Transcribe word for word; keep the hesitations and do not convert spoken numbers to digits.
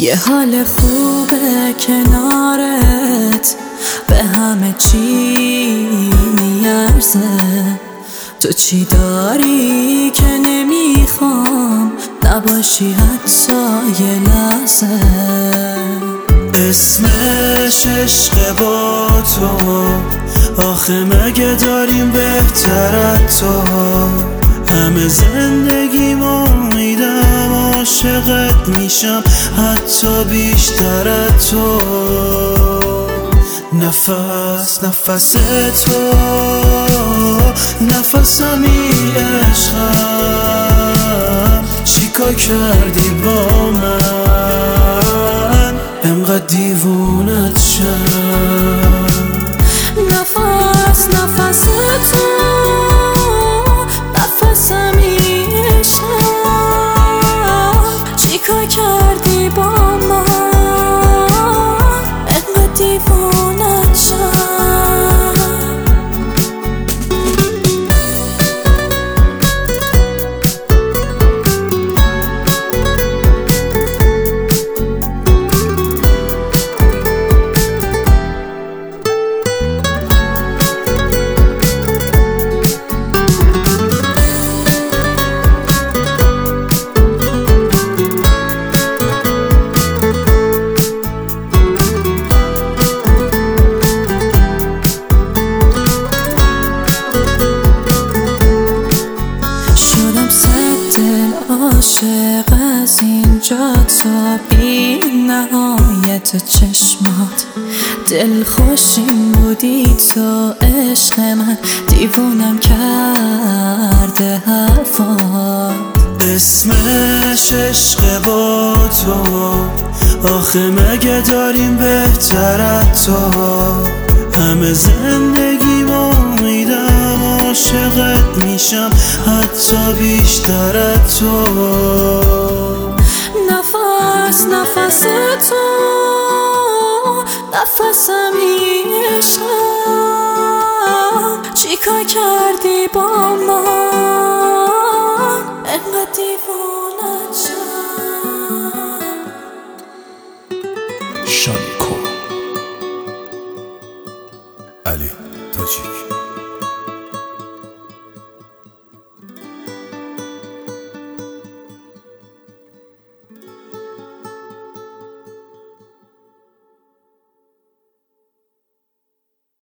یه حال خوبه کنارت، به همه چی میارزه. تو چی داری که نمیخوام نباشی حتی یه لحظه؟ اسمش عشق با تو، آخه مگه داریم بهتر از تو؟ همه زندگیمو میدم، عاشقت میشم حتی بیشتر از تو. نفس نفس تو، نفسمی عشقم، چیکار کردی با من انقدر دیوونت شم؟ نفس نفس تو، نفسمی عشقم، چیکار کردی با من انقدر دیوونت شم؟ عاشق از اینجا تا بی نهایت چشمات، دل خوشیم بودی تو عشق من، دیوونم کرده حرفات. اسمش عشق با تو، آخه مگه داریم بهتر از تو؟ همه زندگیمو میدم، عاشقت میشم حتی بیشتر از تو. نفس نفس تو، نفسمی عشقم، چیکار کردی با من انقدر دیوونت شم؟ شالی